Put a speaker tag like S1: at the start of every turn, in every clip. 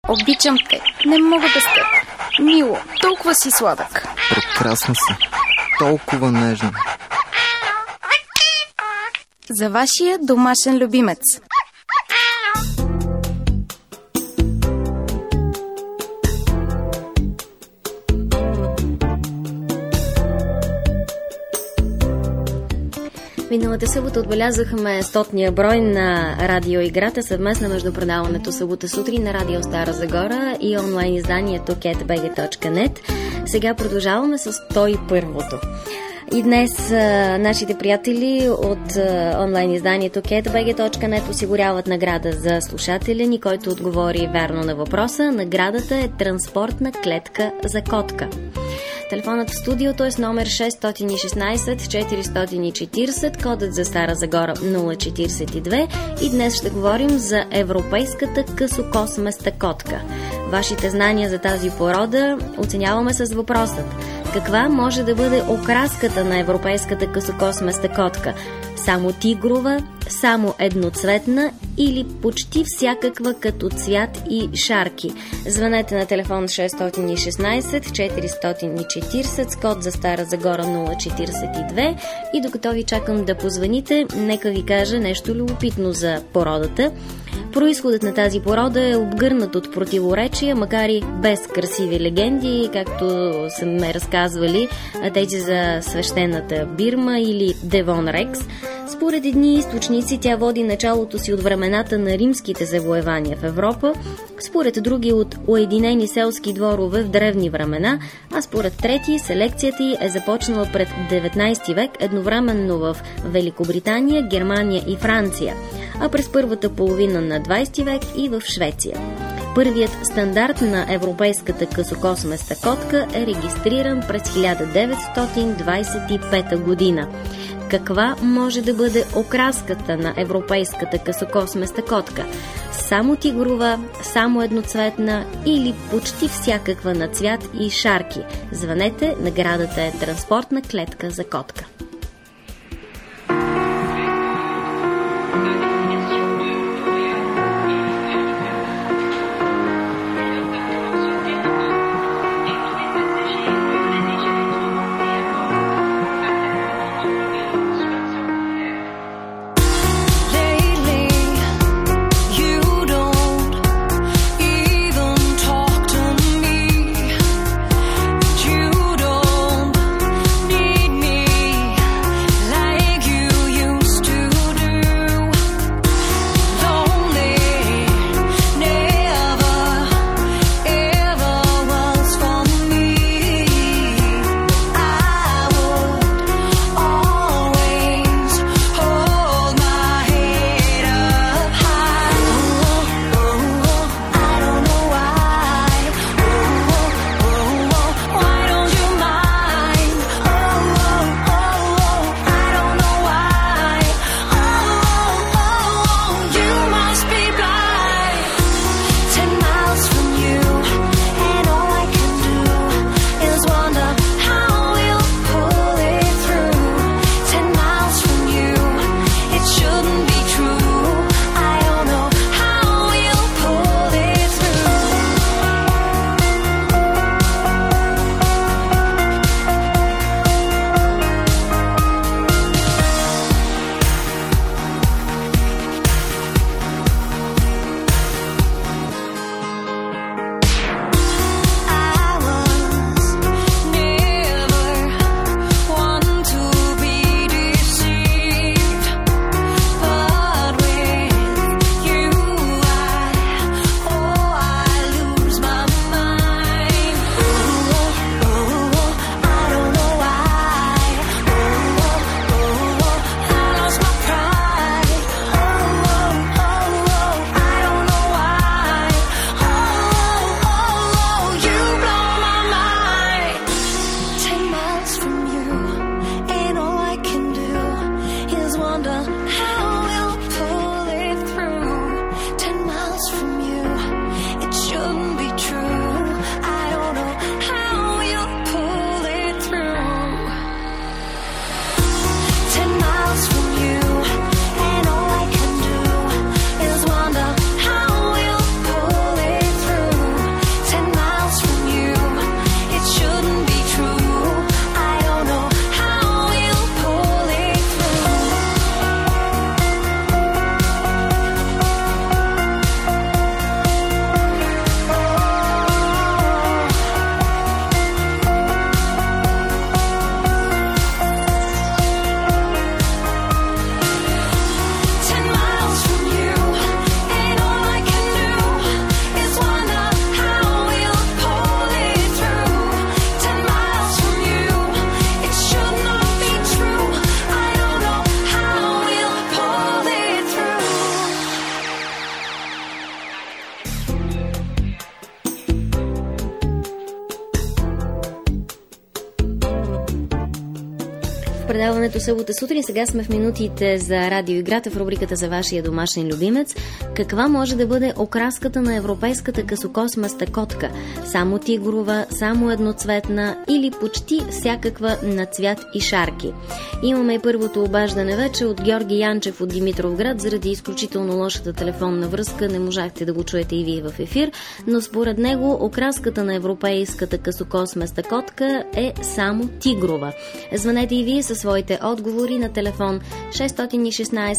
S1: Обичам те. Не мога без теб. Мило, толкова си сладък.
S2: Прекрасна си. Толкова нежна.
S1: За вашия домашен любимец.
S3: Миналата събота отбелязахме 100-ния брой на радиоиграта, съвместна между предаването събота сутрин на Радио Стара Загора и онлайн изданието ketbg.net. Сега продължаваме с 101-то. И днес нашите приятели от онлайн изданието ketbg.net осигуряват награда за слушателя ни, който отговори вярно на въпроса. Наградата е транспортна клетка за котка. Телефонът в студиото е с номер 616-440, кодът за Стара Загора 042 и днес ще говорим за европейската късокосместа котка. Вашите знания за тази порода оценяваме с въпросът: каква може да бъде окраската на европейската късокосместа котка? Само тигрова, само едноцветна или почти всякаква като цвят и шарки? Звънете на телефон 616-440 с код за Стара Загора 042 и докато ви чакам да позвоните, нека ви кажа нещо любопитно за породата. Произходът на тази порода е обгърнат от противоречия, макар и без красиви легенди, както са ме разказвали тези за свещената Бирма или Девон Рекс. Според едни източници тя води началото си от времената на римските завоевания в Европа, според други от уединени селски дворове в древни времена, а според трети селекцията й е започнала пред 19 век едновременно в Великобритания, Германия и Франция, а през първата половина на 20 век и в Швеция. Първият стандарт на европейската късокосместа котка е регистриран през 1925 година. Каква може да бъде окраската на европейската късокосместа котка? Само тигрова, само едноцветна или почти всякаква на цвят и шарки? Звънете, наградата е транспортна клетка за котка.
S4: You don't need me.
S3: предаването събота сутрин. Сега сме в минутите за радиоиграта в рубриката за вашия домашен любимец. Каква може да бъде окраската на европейската късокосмаста котка? Само тигрова, само едноцветна или почти всякаква на цвят и шарки? Имаме и първото обаждане вече от Георги Янчев от Димитровград. Заради изключително лошата телефонна връзка не можахте да го чуете и вие в ефир, но според него окраската на европейската късокосмаста котка е само тигрова. Звънете и вие със своите отговори на телефон 616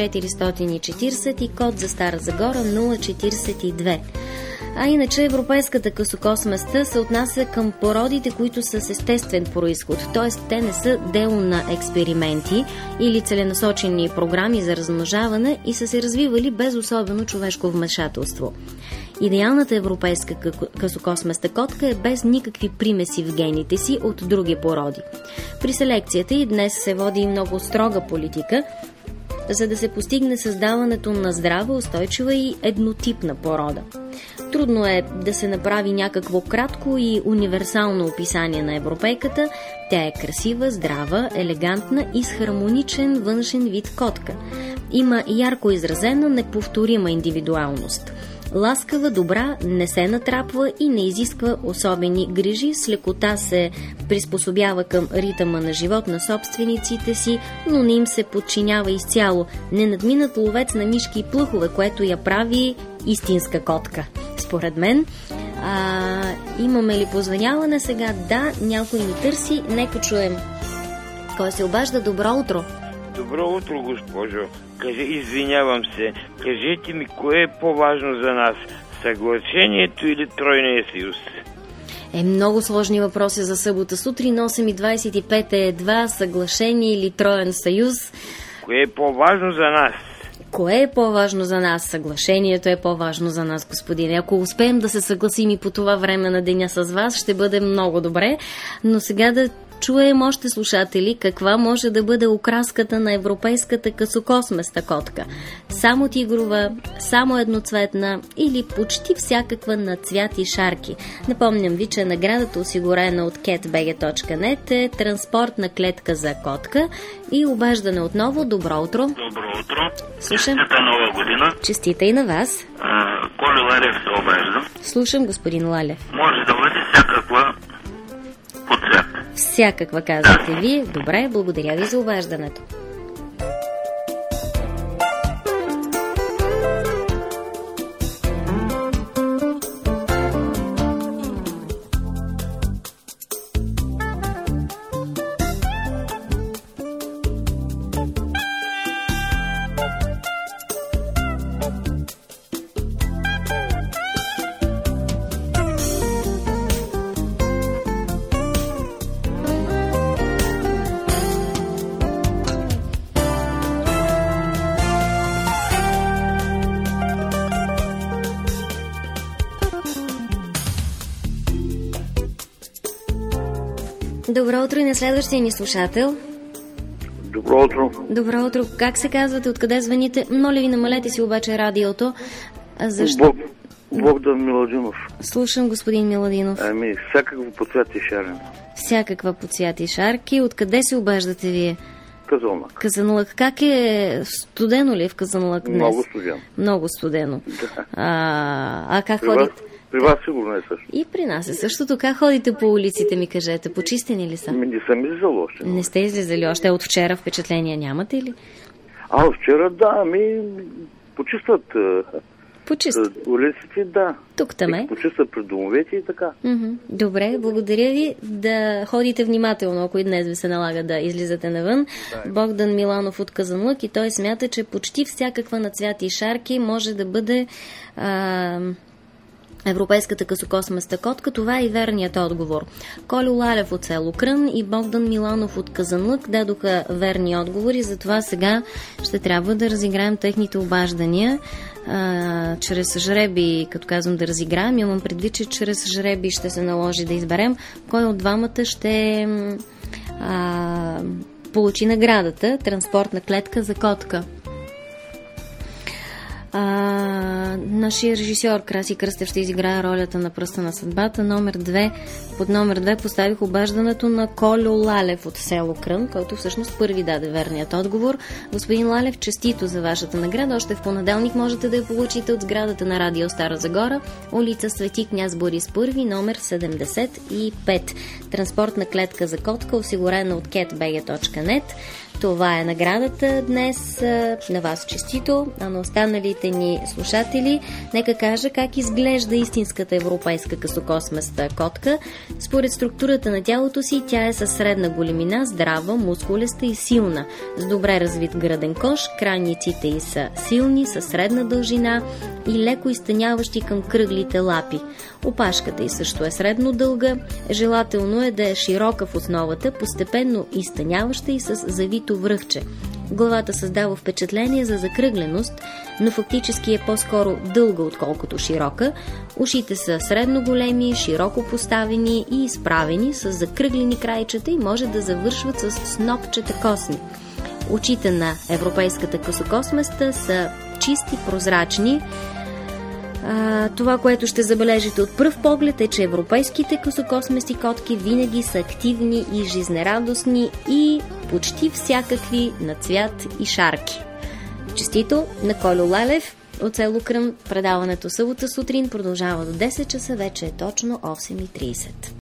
S3: 440 и код за Стара Загора 042. А иначе европейската късокосмаста се отнася към породите, които са с естествен произход, т.е. те не са дело на експерименти или целенасочени програми за размножаване и са се развивали без особено човешко вмешателство. Идеалната европейска късокосмаста котка е без никакви примеси в гените си от други породи. При селекцията и днес се води много строга политика, за да се постигне създаването на здрава, устойчива и еднотипна порода. Трудно е да се направи някакво кратко и универсално описание на европейката. Тя е красива, здрава, елегантна и с хармоничен външен вид котка. Има ярко изразена, неповторима индивидуалност. Ласкава, добра, не се натрапва и не изисква особени грижи, с лекота се приспособява към ритъма на живот на собствениците си, но не им се подчинява изцяло. Не надминат ловец на мишки и плъхове, което я прави истинска котка. Според мен, имаме ли позвъняване сега? Да, някой ни търси. Нека чуем. Кой се обажда? Добро утро!
S4: Добро утро, госпожо. Извинявам се. Кажете ми, кое е по-важно за нас? Съглашението или тройния съюз?
S3: Много сложни въпроси за събота сутрин. 8:25 е едва съглашение или троен съюз.
S4: Кое е по-важно за нас?
S3: Кое е по-важно за нас? Съглашението е по-важно за нас, господине. Ако успеем да се съгласим и по това време на деня с вас, ще бъде много добре. Но сега да чуем още, слушатели, каква може да бъде окраската на европейската късокосмаста котка. Само тигрова, само едноцветна или почти всякаква на цвят и шарки. Напомням ви, че наградата, осигурена от catbg.net, е транспортна клетка за котка и обаждане отново. Добро утро.
S5: Добро утро.
S3: Слушам.
S5: Честита нова година.
S3: Честита и на вас.
S5: Коли Лалев се обажда.
S3: Слушам, господин Лалев.
S5: Може да бъде всякаква по цвят.
S3: Всякаква, казвате вие. Добре, благодаря ви за обаждането. Добро утро и на следващия ни слушател.
S6: Добро утро.
S3: Добро утро. Как се казвате? Откъде звъните? Моля ви, намалете си обаче радиото. Защо?
S6: Богдан Миладинов.
S3: Слушам, господин Миладинов.
S6: Всякакво по цвят и шарен.
S3: Всякаква по цвят и шарки. Откъде се обаждате вие?
S6: Казанлък.
S3: Казанлък. Как е? Студено ли е в Казанлък днес?
S6: Много студено.
S3: Много студено.
S6: Да.
S3: А как ходите?
S6: При вас сигурно е също.
S3: И при нас е същото. Как ходите по улиците, ми кажете? Почистени ли са?
S6: Не съм излизал още.
S3: Не сте излизали още. От вчера впечатления нямате ли?
S6: Вчера да, почистват улиците, да.
S3: Тук-таме.
S6: Почистват пред домовете и така.
S3: Добре, благодаря ви. Да ходите внимателно, ако и днес ви се налага да излизате навън. Да. Богдан Миланов от Казанлък и той смята, че почти всякаква на цвят и шарки може да бъде европейската късокосмаста котка. Това е и верният отговор. Колю Лалев от село Крън и Богдан Миланов от Казанлък дадоха верни отговори, затова сега ще трябва да разиграем техните обаждания чрез жреби. Като казвам да разиграем, имам предвид, че чрез жреби ще се наложи да изберем кой от двамата ще получи наградата транспортна клетка за котка. Нашия режисьор Краси Кръстев ще изиграе ролята на Пръста на съдбата. Под номер 2 поставих обаждането на Кольо Лалев от село Крън, който всъщност първи даде верният отговор. Господин Лалев, честито за вашата награда. Още в понеделник можете да я получите от сградата на Радио Стара Загора, улица Свети княз Борис I, номер 75. Транспортна клетка за котка, осигурена от catbg.net. Това е наградата днес. На вас честито, а на останалите ни слушатели нека кажа как изглежда истинската европейска късокосместа котка. Според структурата на тялото си, тя е със средна големина, здрава, мускулеста и силна, с добре развит гръден кош, крайниците й са силни, със средна дължина и леко изтъняващи към кръглите лапи. Опашката й също е средно дълга, желателно е да е широка в основата, постепенно изтъняваща и с завито връхче. Главата създава впечатление за закръгленост, но фактически е по-скоро дълга, отколкото широка. Ушите са средно големи, широко поставени и изправени с закръглени крайчета и може да завършват с снопчета косми. Очите на европейската късокосместа са чисти, прозрачни. Това, което ще забележите от пръв поглед е, че европейските късокосмести котки винаги са активни и жизнерадостни и почти всякакви на цвят и шарки. Честито на Кольо Лалев от село Крън. Предаването събота сутрин продължава до 10 часа, вече е точно 8:30.